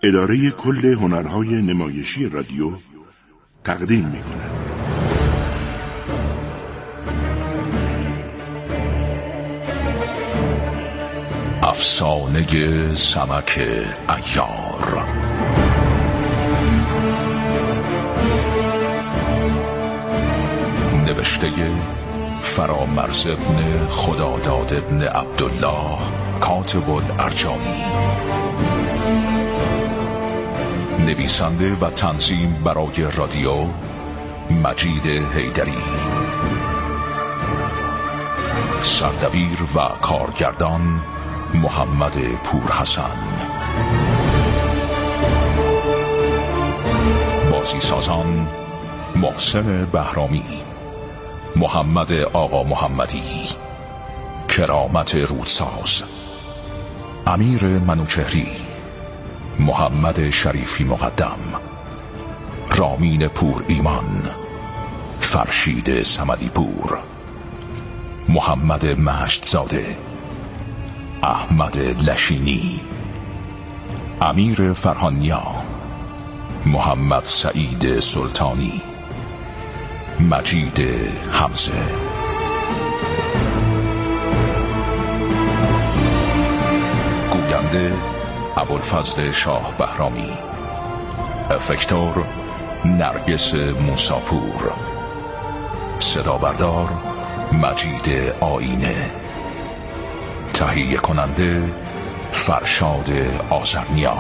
اداره کل هنرهای نمایشی رادیو تقدیم می‌کند. افسانه سمک عیار. نوشته فرامرز ابن خداداد ابن عبدالله کاتب الارجانی. نویسنده و تنظیم برای رادیو مجید حیدری. سردبیر و کارگردان محمد پورحسن. بازی سازان محسن بهرامی، محمد آقا محمدی، کرامت رودساز، امیر منوچهری، محمد شریفی مقدم، رامین پور ایمان، فرشید صمدی پور، محمد مجدزاده، احمد لشینی، امیر فرهانیا، محمد سعید سلطانی، مجید حمزه. گوینده ابوالفضل شاه بهرامی. افکتور نرگس موساپور. صدا بردار مجید آینه. تهیه کننده فرشاد آذرنیا.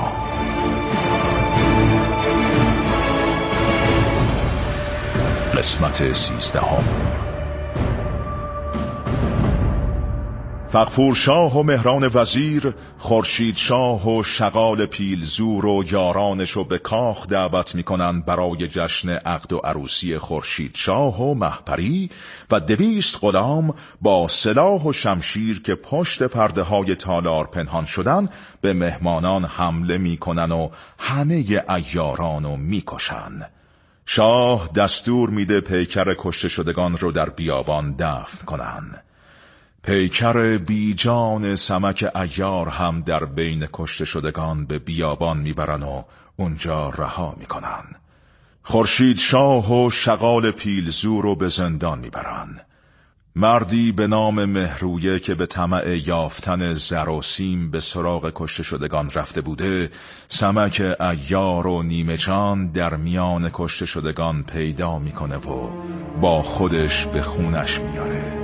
قسمت 13. فغفور شاه و مهران وزیر، خورشید شاه و شغال پیلزور و یارانشو به کاخ دعوت میکنن برای جشن عقد و عروسی خورشید شاه و مهپری و 200 غلام با سلاح و شمشیر که پشت پرده های تالار پنهان شدن به مهمانان حمله میکنن و همه عیارانو میکشن. شاه دستور میده پیکر کشته شدگان رو در بیابان دفن کنن. پیکر بیجان سمک عیار هم در بین کشته شدگان به بیابان میبرن و اونجا رها میکنن. خورشید شاه و شغال پیلزور رو به زندان میبرن. مردی به نام مهرویه که به طمع یافتن زر و سیم به سراغ کشته شدگان رفته بوده، سمک عیار و نیمه جان در میان کشته شدگان پیدا میکنه و با خودش به خونش میاره.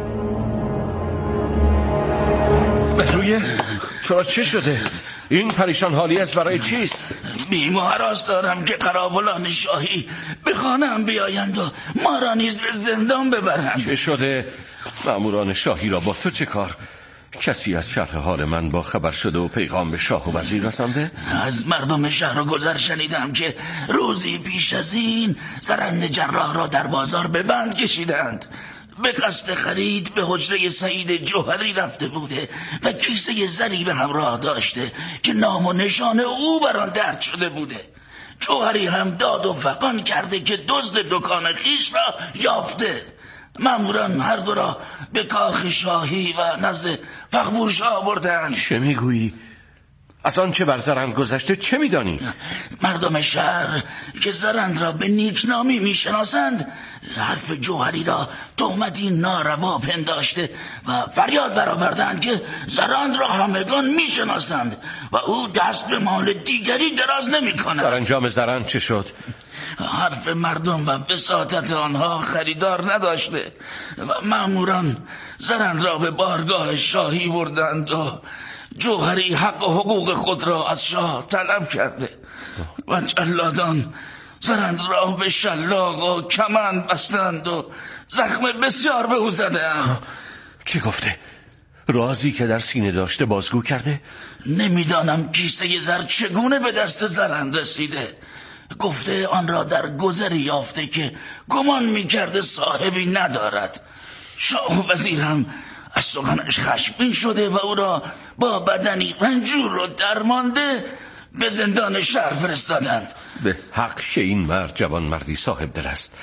مهرویه تو چه شده؟ این پریشان حالی است برای چیست؟ بیماراست دارم که قراولان شاهی به خانه‌ام بیایند و ما را نیز به زندان ببرند. چه شده؟ ماموران شاهی را با تو چه کار؟ کسی از شرح حال من با خبر شده و پیغام به شاه و وزیر رسانده؟ از مردم شهر و گذر شنیدم که روزی پیش از این زرند جراح را در بازار به بند کشیدند. به قصد خرید به حجره سعید جوهری رفته بوده و کیسه زری به همراه داشته که نام و نشان او بر آن درج شده بوده. جوهری هم داد و فغان کرده که دزد دکان خیش را یافته. ماموران هر دو را به کاخ شاهی و نزد فغفور شاه بردند. چه میگویی؟ از آن چه بر زرند گذشته چه میدانی؟ مردم شهر که زرند را به نیکنامی میشناسند حرف جوهری را تهمتی ناروا پنداشته و فریاد برآوردند که زرند را همگان میشناسند و او دست به مال دیگری دراز نمی‌کند. سرانجام زرند چه شد؟ حرف مردم و بساطت آنها خریدار نداشته و ماموران زرند را به بارگاه شاهی بردند و جوهری حق و حقوق خود را از شاه طلب کرده و جلادان زرند را به شلاق و کمند بستند و زخم بسیار به او زدند. چه گفته؟ رازی که در سینه داشته بازگو کرده؟ نمیدانم کیسه زر چگونه به دست زرند رسیده. گفته آن را در گذری یافته که گمان میکرده صاحبی ندارد. شاه و وزیر هم از سخنش خشمگین شده و او را با بدنی رنجور و درمانده به زندان شهر فرستادند. به حق که این مرد جوان مردی صاحب دل است.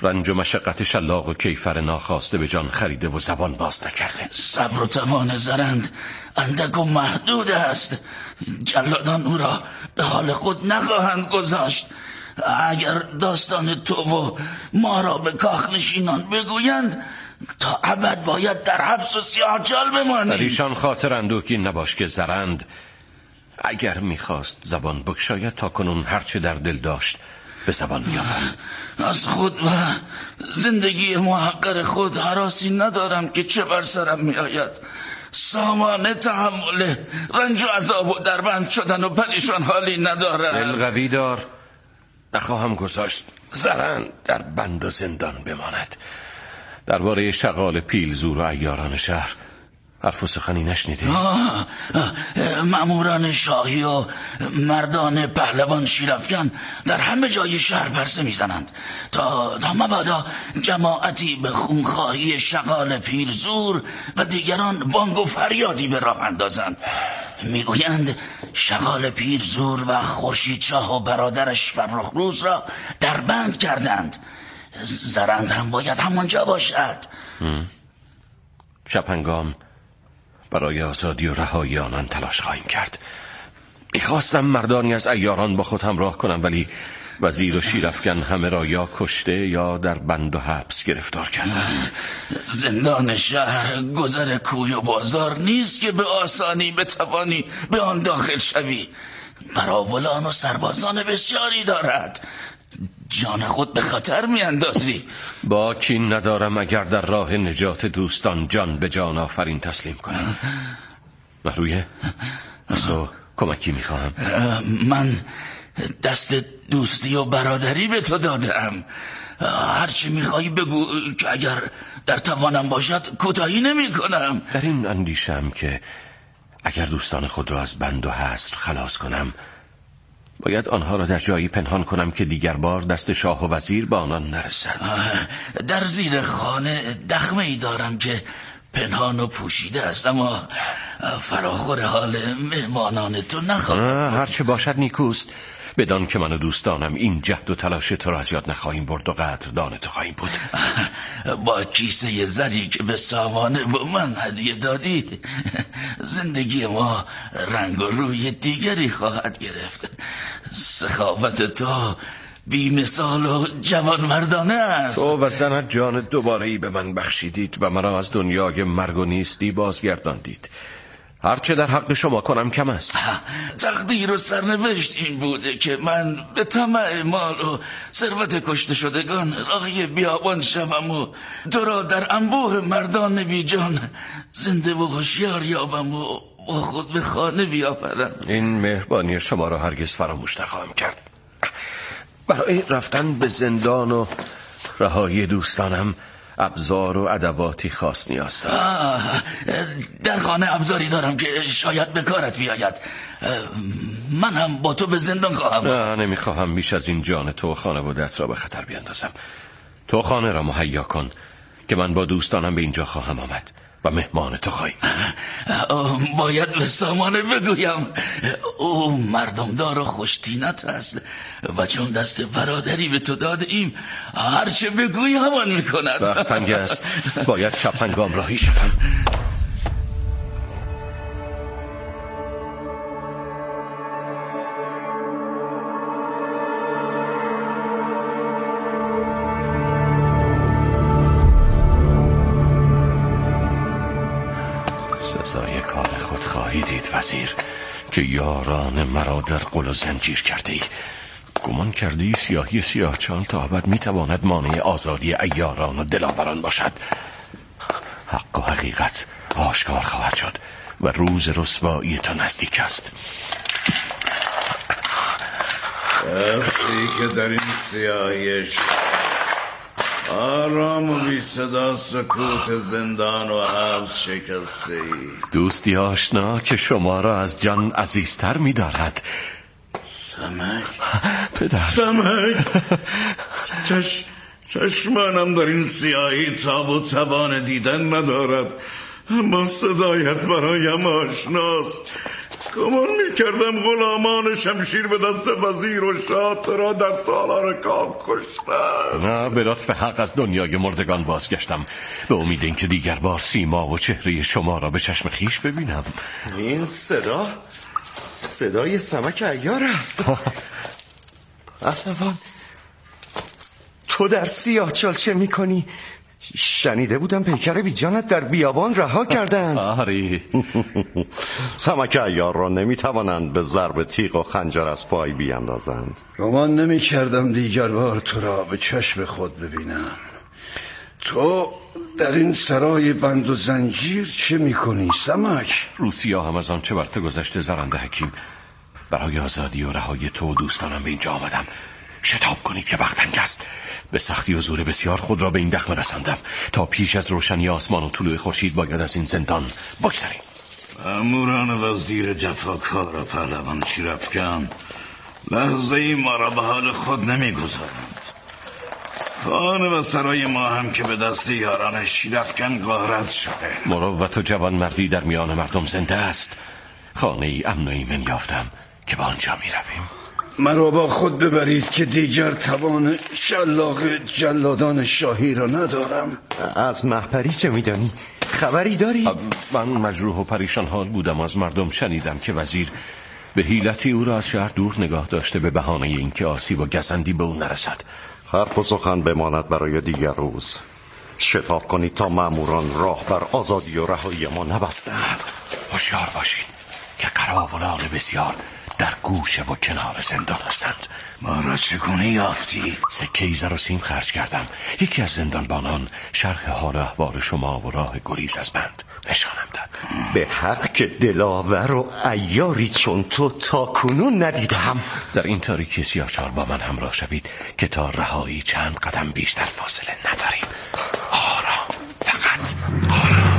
رنج و مشقت شلاق و کیفر ناخواسته به جان خریده و زبان باز نکرده. صبر و توان زرند اندک و محدود است. جلادان او را به حال خود نخواهند گذاشت. اگر داستان تو و ما را به کاخ نشینان بگویند تا ابد باید در حبس و سیاهچال بمانیم. ایشان خاطر اندوهگین نباش که زرند اگر میخواست زبان بگشاید تا کنون هرچه در دل داشت به زبان میآورد. از خود و زندگی محقر خود هراسی ندارم که چه بر سرم میآید. سامان تحمل رنج و عذاب و دربند شدن و پریشان حالی ندارد. دل قوی دار. نخواهم گذاشت زرند در بند و زندان بماند. درباره شغال پیلزور و عیاران شهر حرف و سخنی نشنیدی؟ مأموران شاهی و مردان پهلوان شیرافکن در همه جای شهر پرسه میزنند تا مبادا جماعتی به خونخواهی شغال پیلزور و دیگران بانگ و فریادی به راه اندازند. میگویند شغال پیلزور و خورشیدشاه و برادرش فرخروز را در بند کردند. زرند هم باید همانجا باشد. شبهنگام برای آزادی و رهایی آنان تلاش خواهیم کرد. میخواستم مردانی از عیاران با خود همراه کنم، ولی وزیر و شیرافکن همه را یا کشته یا در بند و حبس گرفتار کردند. زندان شهر گذر کوی و بازار نیست که به آسانی بتوانی به آن داخل شوی. قراولان و سربازان بسیاری دارد. جان خود به خطر میاندازی. با کین ندارم اگر در راه نجات دوستان جان به جان آفرین تسلیم کنم. محرویه از تو کمکی میخواهم. من دست دوستی و برادری به تو دادم. هرچی میخوایی بگو که اگر در توانم باشد کوتاهی نمی کنم. در این اندیشم که اگر دوستان خود را از بند و حصر خلاص کنم باید آنها را در جایی پنهان کنم که دیگر بار دست شاه و وزیر به آنان نرسد. در زیر خانه دخمه ای دارم که پنهان و پوشیده است، اما فراخور حال مهمانان تو نخواهم. هرچه باشد نیکوست. بدان که من و دوستانم این جهد و تلاش تو را از یاد نخواهیم برد و قدردان تو خواهیم بود. با کیسه زری که به سامانه با من هدیه دادی زندگی ما رنگ و روی دیگری خواهد گرفت. سخاوت تو بی مثال و جوان مردانه است. تو و زنت جان دوباره‌ای به من بخشیدید و مرا از دنیای مرگ و نیستی بازگرداندید. هرچه در حق شما کنم کم است. تقدیر و سرنوشت این بوده که من به طمع مال و ثروت کشته شدگان راهی بیابان شوم و تو را در انبوه مردان بی جان زنده و هوشیار یابم و با خود به خانه بیاورم. این مهربانی شما را هرگز فراموش نخواهم کرد. برای رفتن به زندان و رهایی دوستانم ابزار و ادواتی خاص نیاز دارم. در خانه ابزاری دارم که شاید به کارت بیاید. من هم با تو به زندان خواهم. نه، نمیخواهم بیش از این جان تو و خانواده‌ات را به خطر بیاندازم. تو خانه را مهیا کن که من با دوستانم به اینجا خواهم آمد و مهمان تو خواهیم. باید به سامانه بگویم. او مردمدار و خوشتینت است و چون دست برادری به تو داده ایم هرچه بگوی همان میکند. وقت تنگ است. باید شبهنگام راهی شوم. سزای کار خود خواهی دید وزیر که یاران مرا در قل و زنجیر کردی. گمان کردی سیاهی سیاهچال تا ابد میتواند مانع آزادی عیاران و دلاوران باشد. حق و حقیقت آشکار خواهد شد و روز رسوایی تو نزدیک است. کسی که در این سیاهیش آرام و بی صدا سکوت زندان و حبس شکسته ای. دوستی آشنا که شما را از جان عزیزتر می دارد. سمک؟ پدر سمک؟ چشمانم در این سیاهی تاب و توان دیدن ندارد، اما صدایت برایم آشناست. گمان میکردم غلامان شمشیر به دست وزیر و شاه تو را در تالار کام کشتن. نه، به لطف حق از دنیای مردگان بازگشتم به امید اینکه دیگر بار سیما و چهره شما را به چشم خیش ببینم. این صدای سمک عیار است. پهلوان، تو در سیاهچال چه میکنی؟ شنیده بودم پیکر بی جانت در بیابان رها کردند. آری. سمک عیار را نمیتوانند به ضرب تیغ و خنجر از پای بیاندازند. گمان نمیکردم دیگر بار تو را به چشم خود ببینم. تو در این سرای بند و زنجیر چه میکنی سمک؟ روسیا هم از آنچه بر تو گذشته زرنده حکیم. برای آزادی و رهایی تو و دوستانم به اینجا آمدم. شتاب کنید که وقت تنگ است. به سختی و زور بسیار خود را به این دخمه رساندم تا پیش از روشنی آسمان و طلوع خورشید باید از این زندان بگذریم. ماموران وزیر جفاکار و پهلوان شیرافکن لحظه ای ما را به حال خود نمیگذارند. خانه و سرای ما هم که به دست یاران شیرافکن غارت شده. مروت و جوانمردی در میان مردم زنده است. خانه ای امن و ایمن یافتم که به آنجا می رویم. مرا با خود ببرید که دیگر توان شلاق جلادان شاهی را ندارم. از مهپری چه میدانی؟ خبری داری؟ من مجروح و پریشان حال بودم. از مردم شنیدم که وزیر به حیلتی او را از شهر دور نگاه داشته به بهانه اینکه آسیب و گزندی به او نرسد. حرف و سخن بماند برای دیگر روز. شتاب کنید تا ماموران راه بر آزادی و رهایی ما نبستند. هوشیار باشید که قراولان بسیار در گوشه و کنار زندان هستند. ما را چگونه یافتی؟ سکه زر و سیم خرج کردم. یکی از زندانبانان شرح حال احوال شما و راه گریز از بند نشانم داد. به حق که دلاور و عیاری چون تو تا کنون ندیدم. در این تاریکی سیاهچال با من همراه شوید که تا رهایی چند قدم بیشتر فاصله نداریم. آرام، فقط آرام.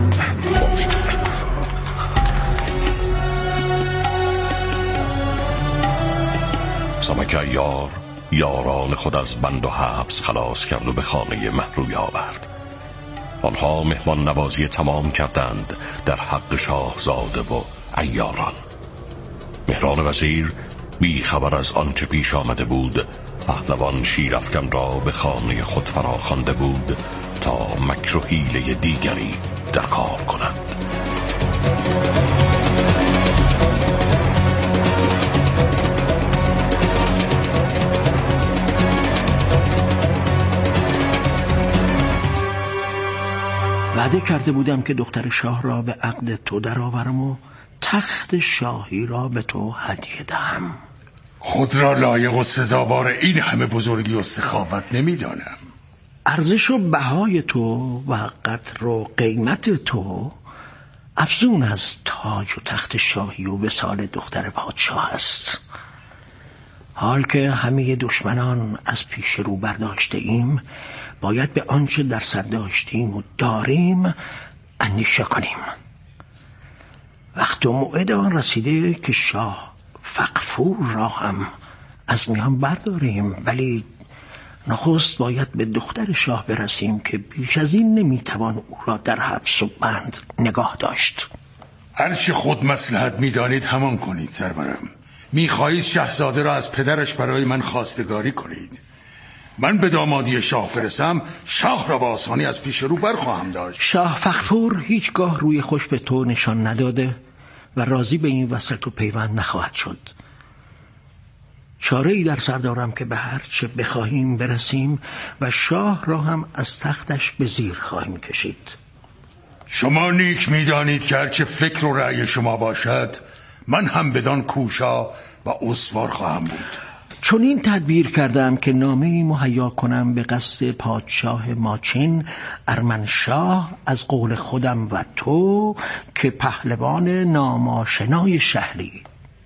سمک عیار یاران خود از بند و حبس خلاص کرد و به خانه مهروی آورد. آنها مهمان نوازی تمام کردند در حق شاهزاده و عیاران. مهران وزیر بی خبر از آنچه پیش آمده بود پهلوان شیرافکن را به خانه خود فرا خوانده بود تا مکر و حیله دیگری در کار کند. وعده کرده بودم که دختر شاه را به عقد تو درآورم و تخت شاهی را به تو هدیه دهم. خود را لایق و سزاوار این همه بزرگی و سخاوت نمیدانم. ارزش و بهای تو و قدر و قیمت تو افزون از تاج و تخت شاهی و وصال دختر پادشاه است. حال که همه دشمنان از پیش رو برداشته ایم، باید به آنچه در سر داشتیم و داریم اندیشه کنیم. وقت و موعد آن رسیده که شاه فغفور را هم از میان برداریم، ولی نخست باید به دختر شاه برسیم که بیش از این نمیتوان او را در حبس و بند نگاه داشت. هرچی خود مصلحت میدانید همان کنید سرورم. میخواهید شاهزاده را از پدرش برای من خواستگاری کنید. من به دامادی شاه برسم، شاه را با آسانی از پیش رو برخواهم داشت. شاه فغفور هیچگاه روی خوش به تو نشان نداده و راضی به این وصلت و پیوند نخواهد شد. چاره‌ای در سر دارم که به هر چه بخواهیم برسیم و شاه را هم از تختش به زیر خواهیم کشید. شما نیک میدانید که هرچه فکر و رأی شما باشد من هم بدان کوشا و استوار خواهم بود. چون این تدبیر کردم که نامه‌ای مهیا کنم به قصد پادشاه ماچین ارمنشاه از قول خودم و تو که پهلوان ناماشنای شهری.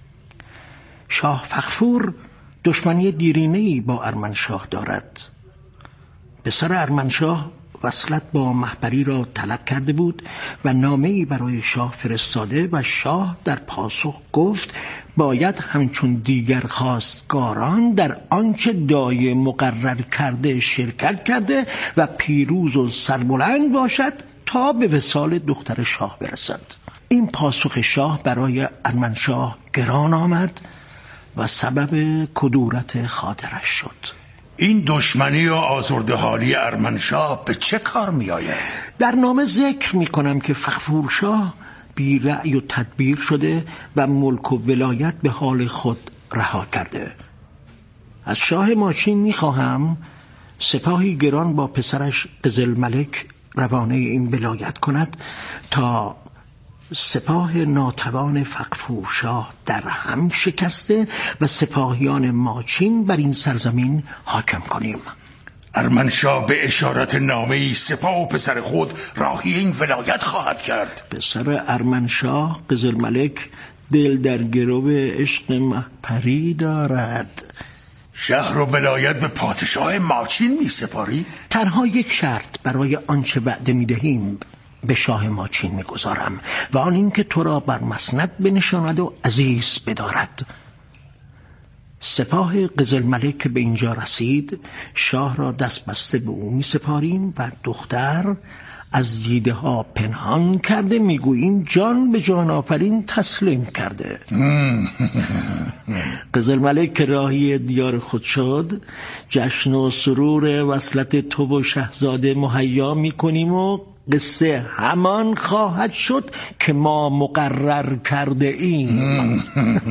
شاه فغفور دشمنی دیرینه‌ای با ارمنشاه دارد. پسر ارمنشاه وصلت با مهپری را طلب کرده بود و نامه‌ای برای شاه فرستاده و شاه در پاسخ گفت باید همچون دیگر خواستگاران در آنچه دایه مقرر کرده شرکت کرده و پیروز و سربلند باشد تا به وصال دختر شاه برسد. این پاسخ شاه برای ارمنشاه گران آمد و سبب کدورت خاطرش شد. این دشمنی و آزرده حالی ارمنشاه به چه کار می آید؟ در نامه ذکر می کنم که فغفورشاه بی رأی و تدبیر شده و ملک و ولایت به حال خود رها کرده. از شاه ماچین می خواهم سپاهی گران با پسرش قزلملک روانه این ولایت کند تا سپاه ناتوان فغفورشاه در هم شکسته و سپاهیان ماچین بر این سرزمین حاکم کنیم. ارمنشاه به اشارت نامه‌ای سپاه و پسر خود راهی این ولایت خواهد کرد. پسر ارمنشاه قزلملک دل در گرو عشق مهپری دارد. شهر و ولایت به پادشاه ماچین می سپاری؟ تنها یک شرط برای آنچه وعده می دهیم به شاه ماچین می گذارم و آن این که تو را بر مسند بنشاند و عزیز بدارد. سپاه قزلملک که به اینجا رسید شاه را دست بسته به او می سپاریم و دختر از دیده ها پنهان کرده میگوییم جان به جان آفرین تسلیم کرده. قزلملک که راهی دیار خود شد جشن و سرور وصلت تو و شهزاده مهیا میکنیم و قصه همان خواهد شد که ما مقرر کرده ایم.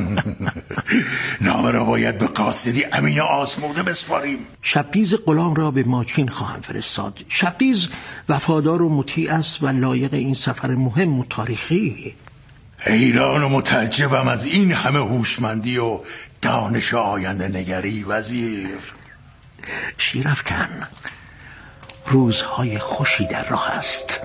نامه را باید به قاصدی امین آزموده بسپاریم. شبدیز غلام را به ماچین خواهم فرستاد. شبدیز وفادار و مطیع است و لایق این سفر مهم و تاریخی. حیران و متعجبم از این همه هوشمندی و دانش آینده نگری وزیر. شیرافکن، روزهای خوشی در راه است.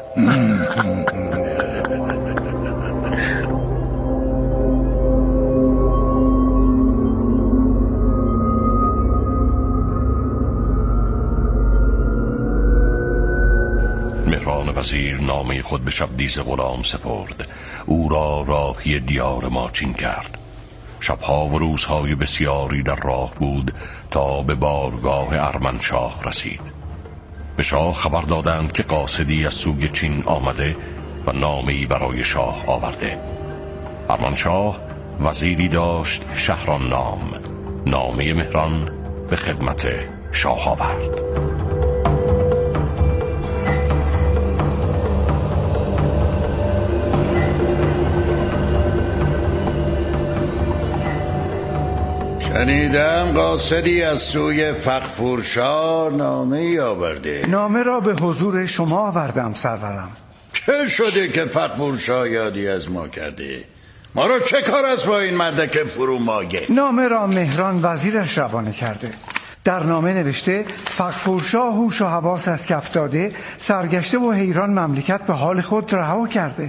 مهران وزیر نامه خود به شبدیز غلام سپرد. او را راهی دیار ماچین کرد. شبها و روزهای بسیاری در راه بود تا به بارگاه ارمنشاه رسید. به شاه خبر دادند که قاصدی از سوی چین آمده و نامه‌ای برای شاه آورده. ارمنشاه وزیری داشت شهران نام. نامه مهران به خدمت شاه آورد. شنیدم قاصدی از سوی فغفورشاه نامه ای آورده. نامه را به حضور شما آوردم سرورم. چه شده که فغفورشاه یادی از ما کرده؟ ما را چه کار است با این مردک فرو ماگه؟ نامه را مهران وزیرش روانه کرده. در نامه نوشته فغفورشاه هوش و حواس از کف داده، سرگشته و حیران مملکت به حال خود رها کرده.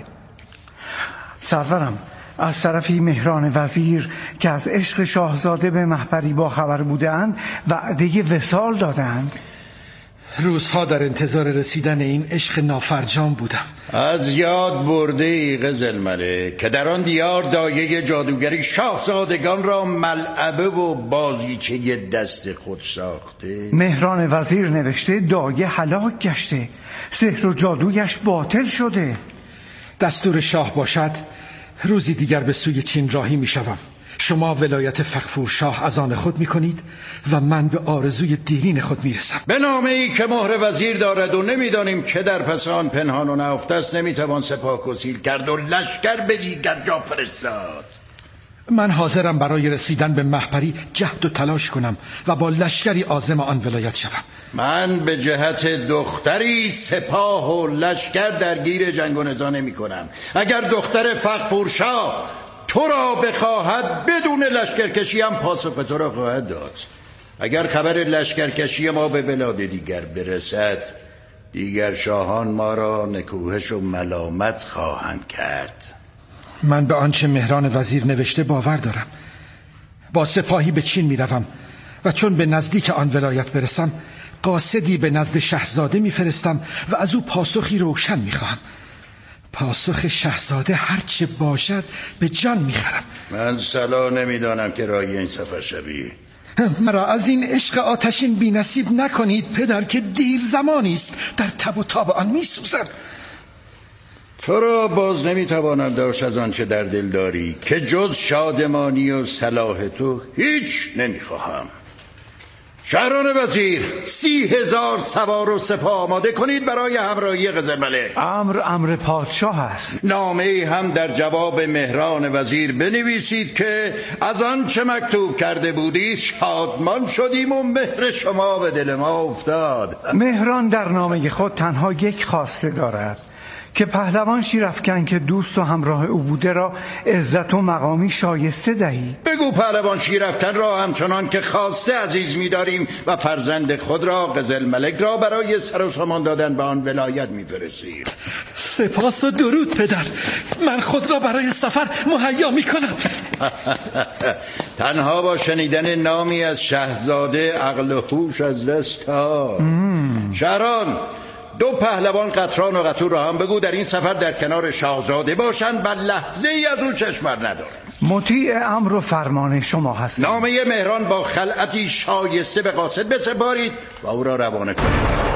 سرورم، از طرفی مهران وزیر که از عشق شاهزاده به مهپری با خبر بودند وعده وصال دادند. روزها در انتظار رسیدن این عشق نافرجام بودم. از یاد برده ای قزلملک که در آن دیار دایه جادوگری شاهزادگان را ملعبه و بازیچه دست خود ساخته. مهران وزیر نوشته دایه هلاک گشته، سحر و جادویش باطل شده. دستور شاه باشد روزی دیگر به سوی چین راهی می شوم. شما ولایت فغفورشاه از آن خود می کنید و من به آرزوی دیرین خود می رسم. به نامه ای که مهر وزیر دارد و نمیدانیم که در پس آن پنهان و نهفته است نمیتوان سپاه گسیل کرد و لشکر به دیگر جا فرستاد. من حاضرم برای رسیدن به مهپری جهد و تلاش کنم و با لشکری عازم آن ولایت شوم. من به جهت دختری سپاه و لشکر درگیر جنگ و نزاع نمی کنم. اگر دختر فغفورشاه تو را بخواهد بدون لشکرکشی هم پاسخ تو را خواهد داد. اگر خبر لشکرکشی ما به بلاد دیگر برسد دیگر شاهان ما را نکوهش و ملامت خواهند کرد. من به آنچه مهران وزیر نوشته باور دارم. با سپاهی به چین می روم و چون به نزدیک آن ولایت برسم قاصدی به نزد شهزاده می فرستم و از او پاسخی روشن می خواهم. پاسخ شهزاده هرچه باشد به جان می خرم. من صلاح نمی دانم که راهی این سفر شوی. مرا از این عشق آتشین بی نصیب نکنید پدر که دیر زمانی است در تب و تاب آن می سوزم. تو را باز نمیتوانم داشت از آنچه در دل داری که جز شادمانی و صلاح تو هیچ نمیخواهم. شهران وزیر 30,000 سوار و سپاه آماده کنید برای همراهی قزلملک. امر پادشاه است. نامه هم در جواب مهران وزیر بنویسید که از آنچه مکتوب کرده بودید شادمان شدیم و مهر شما به دل ما افتاد. مهران در نامه خود تنها یک خواسته دارد که پهلوان شیرافکن که دوست و همراه او بوده را عزت و مقامی شایسته دهید. بگو پهلوان شیرافکن را همچنان که خواسته عزیز می‌داریم و فرزند خود را قزلملک را برای سر و سامان دادن به آن ولایت می‌فرستیم. سپاس و درود پدر. من خود را برای سفر مهیا می‌کنم. تنها با شنیدن نامی از شاهزاده عقل و هوش از دست داد. شهران 2 پهلوان قطران و قطور را هم بگو در این سفر در کنار شاهزاده باشند و لحظه ای از او چشم بر ندارند. مطیع امر و فرمان شما هستم. نامه مهران با خلعتی شایسته به قاصد بسپارید و او را روانه کنید.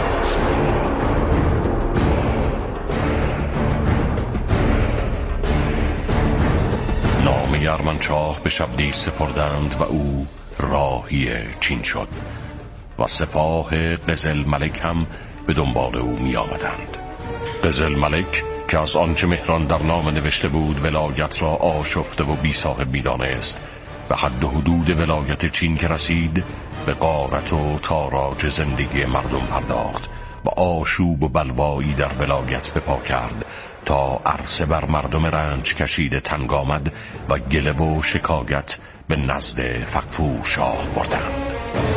نامه ارمنشاه به شبدیز سپردند و او راهی چین شد و سپاه قزلملک هم به دنبال او می آمدند. قزلملک که از آنچه مهران در نامه نوشته بود ولایت را آشفته و بی صاحب می دانست، به حد و حدود ولایت چین که رسید به غارت و تاراج زندگی مردم پرداخت و آشوب و بلوایی در ولایت بپا کرد تا عرصه بر مردم رنج کشیده تنگ آمد و گله و شکایت به نزد فغفور شاه بردند.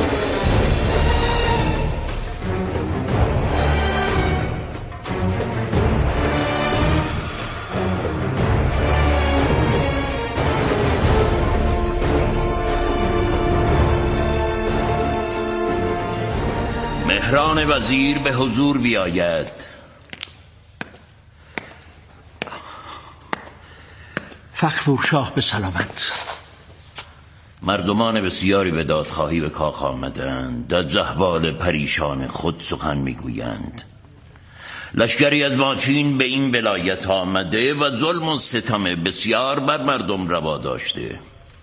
مهران وزیر به حضور بیاید. فغفور شاه به سلامت. مردمان بسیاری به دادخواهی به کاخ آمدند، از احوال پریشان خود سخن میگویند. لشکری از ماچین به این ولایت آمده و ظلم و ستم بسیار بر مردم روا داشته.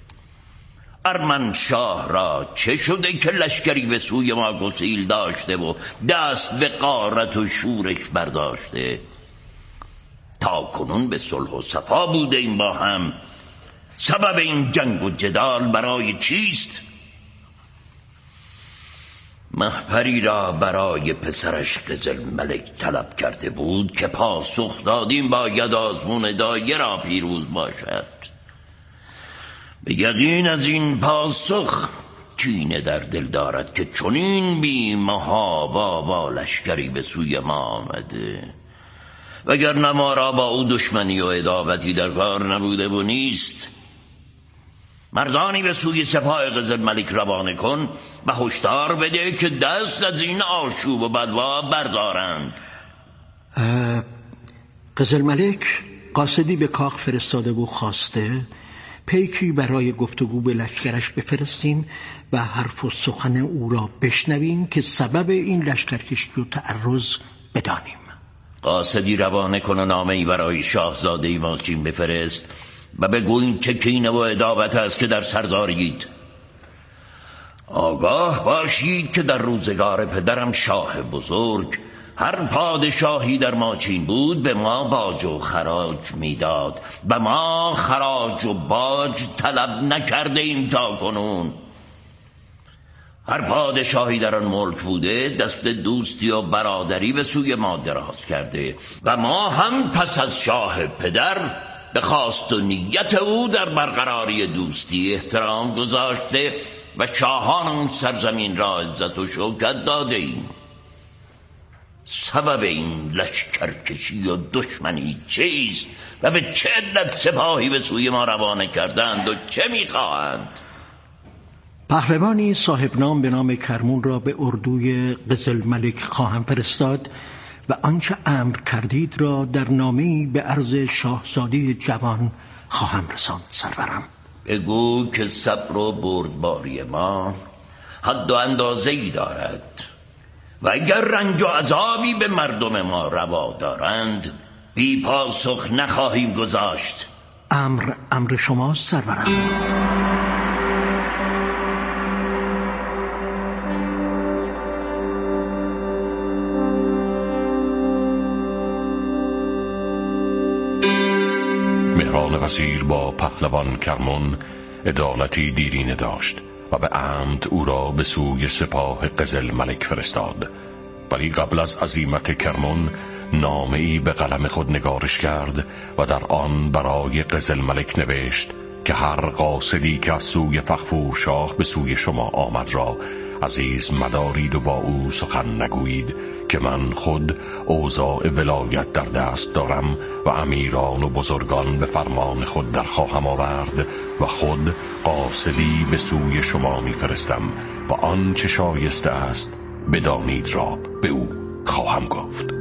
ارمنشاه را چه شده که لشکری به سوی ما گسیل داشته و دست به غارت و شورش برداشته؟ تا کنون به صلح و صفا بوده این با هم. سبب این جنگ و جدال برای چیست؟ مهپری را برای پسرش قزلملک طلب کرده بود که پاسخ دادیم باید آزمون دایه را پیروز باشد. به یقین از این پاسخ کینه در دل دارد که چنین بی محابا با لشکری به سوی ما آمده، وگرنه ما را با او دشمنی و عداوتی در کار نبوده و نیست. مردانی به سوی سپاه قزلملک روانه کن و هشدار بده که دست از این آشوب و بلوا بردارند. قزلملک قاصدی به کاخ فرستاده و خواسته پیکی برای گفتگو به لشکرش بفرستیم و حرف و سخن او را بشنویم که سبب این لشکرکشی و تعرض بدانیم. قاصدی روانه کن و نامه‌ای برای شاهزاده ماچین بفرست و بگویید چه کینه و عداوت است که در سر دارید. آگاه باشید که در روزگار پدرم شاه بزرگ هر پادشاهی در ماچین بود به ما باج و خراج میداد و ما خراج و باج طلب نکرده ایم تا کنون. هر پادشاهی در آن ملک بوده دست دوستی و برادری به سوی ما دراز کرده و ما هم پس از شاه پدر به خواست و نیت او در برقراری دوستی احترام گذاشته و شاهان سرزمین را عزت و شوکت داده ایم. سبب این لشکرکشی و دشمنی چیست و به چه علت سپاهی به سوی ما روانه کردند و چه میخواهند؟ پهلوانی صاحب نام به نام کرمون را به اردوی قزلملک خواهم فرستاد و آنچه امر کردید را در نامه‌ای به عرض شاهزاده جوان خواهم رساند سرورم. بگو که صبر و بردباری ما حد و اندازه‌ای دارد و اگر رنج و عذابی به مردم ما روا دارند بی پاسخ نخواهیم گذاشت. امر شما سرورم. مهران وزیر با پهلوان کرمان عدالتی دیرینه داشت و به عمد او را به سوی سپاه قزل ملک فرستاد، ولی قبل از عزیمت کرمان نامه‌ای به قلم خود نگارش کرد و در آن برای قزل ملک نوشت که هر قاصدی که از سوی فغفور شاه به سوی شما آمد را عزیز مدارید و با او سخن نگویید که من خود اوضاع ولایت در دست دارم و امیران و بزرگان به فرمان خود در خواهم آورد و خود قاصدی به سوی شما میفرستم و آنچه شایسته است بدانید را به او خواهم گفت.